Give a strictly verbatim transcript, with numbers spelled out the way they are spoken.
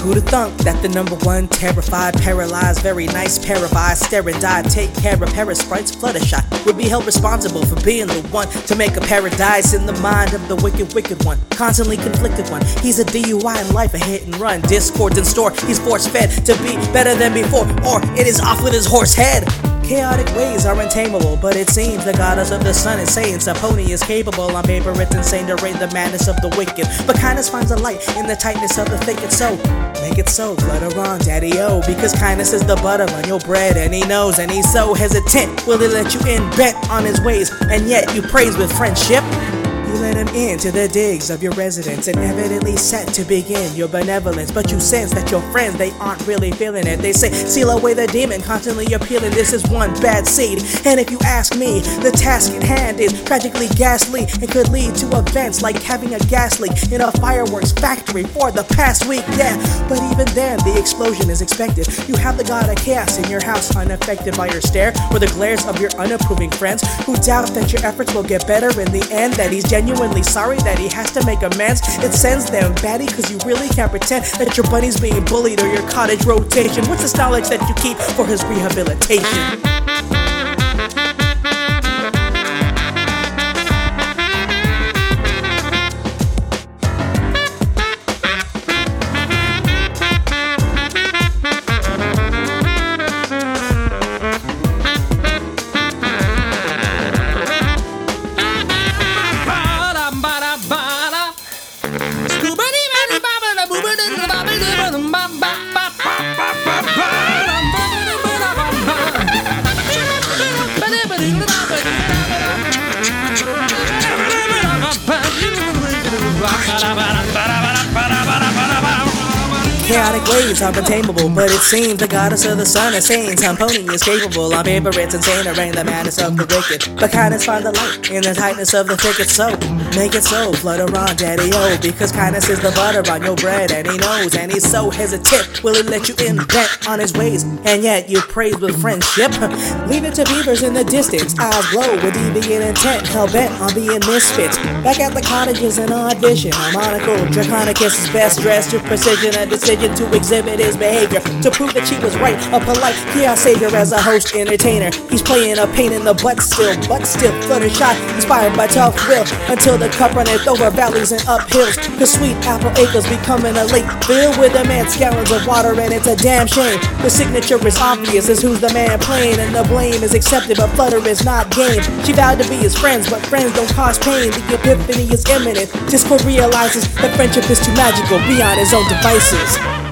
Who'da thunk that the number one terrified, paralyzed, very nice pair of eyes, stare and die, take care of parasprites, Fluttershy would be held responsible for being the one to make a paradise in the mind of the wicked, wicked one, constantly conflicted one. He's a D U I in life, a hit and run, discords in store, he's force-fed to be better than before, or it is off with his horse head. Chaotic ways are untamable, but it seems the goddess of the sun is saying Saponi is capable. On paper it's insane to raid the madness of the wicked, but kindness finds a light in the tightness of the thicket. So make it so, flutter on, daddy-o, because kindness is the butter on your bread, and he knows, and he's so hesitant. Will he let you in, bent on his ways, and yet you praise with friendship? You let him into the digs of your residence and evidently set to begin your benevolence, but you sense that your friends, they aren't really feeling it. They say, seal away the demon, constantly appealing. This is one bad seed, and if you ask me, the task at hand is tragically ghastly and could lead to events like having a gas leak in a fireworks factory for the past week. Yeah, but even then, the explosion is expected. You have the god of chaos in your house, unaffected by your stare or the glares of your unapproving friends who doubt that your efforts will get better in the end, that he's genuine genuinely sorry, that he has to make amends. It sends them batty, cause you really can't pretend that your buddy's being bullied or your cottage rotation. What's this knowledge that you keep for his rehabilitation? Chaotic ways are untamable, but it seems the goddess of the sun is saying Saponi is capable. On paper it's insane to reign the madness of the wicked, but kindness find the light in the tightness of the thicket. So make it so, flutter on, daddy-o, because kindness is the butter on your bread, and he knows, and he's so hesitant. Will he let you in, bent on his ways, and yet you praise with friendship? Leave it to beavers in the distance, eyes glow with deviant intent, hell-bent on being misfits. Back at the cottages in audition, a monocle, Draconicus is best dressed to precision, a decision to exhibit his behavior, to prove that she was right, a polite chaos savior as a host entertainer. He's playing a pain in the butt still, but still Fluttershy, inspired by tough will, until the cup runneth over valleys and uphills, cause sweet apple acres becoming a lake filled with immense gallons of water, and it's a damn shame. The signature is obvious as who's the man playing, and the blame is accepted, but Flutter is not game. She vowed to be his friends, but friends don't cause pain. The epiphany is imminent. Discord realizes that friendship is too magical beyond his own devices.